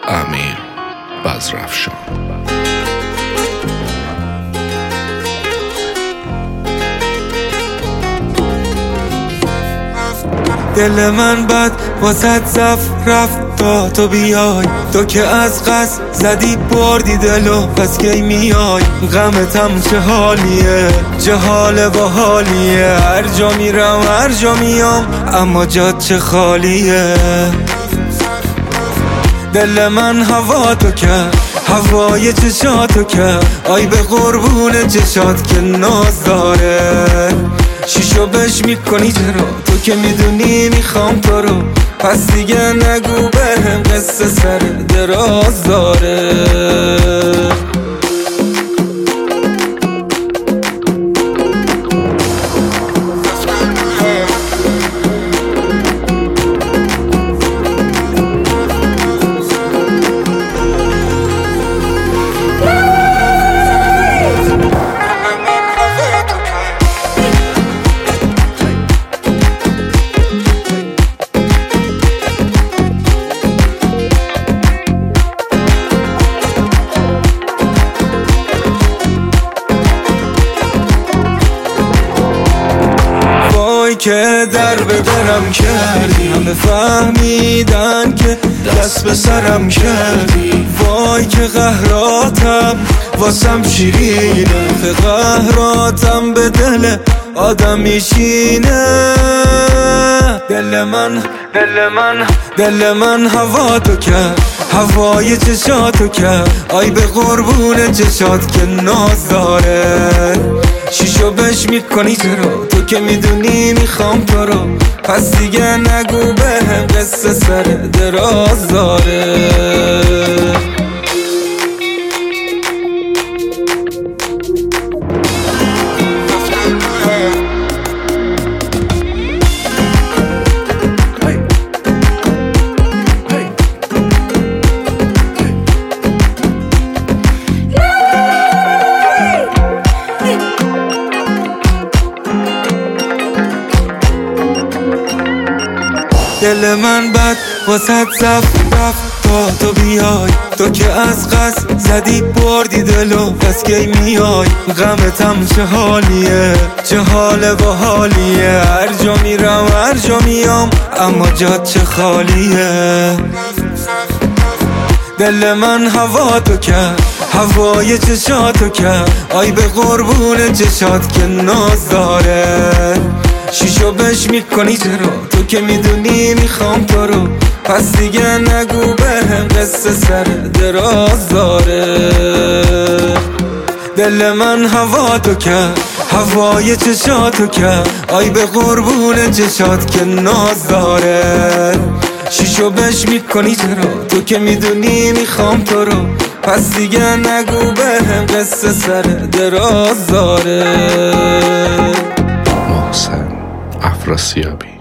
امیر بزرافشان. دل من بد واسد زف رفت تا تو بیای، تو که از قصد زدی بردی دلو، پس کی میای؟ غمتم چه حالیه، چه حال با حالیه، هر جا میرم هر جا میام اما جات چه خالیه. دل من هوا تو کرد، هوای چشاتو کرد، آی به قربون چشات که ناز داره. شیشو بش میکنی چرا؟ تو که میدونی میخوام تو رو، پس دیگه نگو بهم قصه سر دراز داره. که در به درم کردی، همه فهمیدن که دست به سرم کردی. وای که قهراتم واسم شیرینه، که قهراتم به دل آدم میشینه. دل من هوا تو کرد، هوای چشاتو کرد، آی به قربون چشات که ناز داره. شیشو بش میکنی چرا؟ تو که میدونی میخوام تو رو، پس دیگه نگو بهم قصه سر دراز داره. دل من بد واسد زف رفت تا تو بیای، تو که از قصد زدی بردی دلو، پس کی میای؟ غمتم چه حالیه، چه حال با حالیه، هر جا میرم هر جا میام اما جات چه خالیه. دل من هوا تو کرد، هوای چشاتو کرد، آی به قربون چشات که ناز داره. شیشو بش میکنی چرا؟ تو که میدونی میخوام تو رو، پس دیگه نگو بهم قصه سر دراز داره. دل من هوا تو کرد، هوای چشاتو کرد، آی به قربون چشات که ناز داره. شیشو بش میکنی چرا؟ تو که میدونی میخوام تو رو، پس دیگه نگو بهم قصه سر دراز داره. محسن افراسیابی.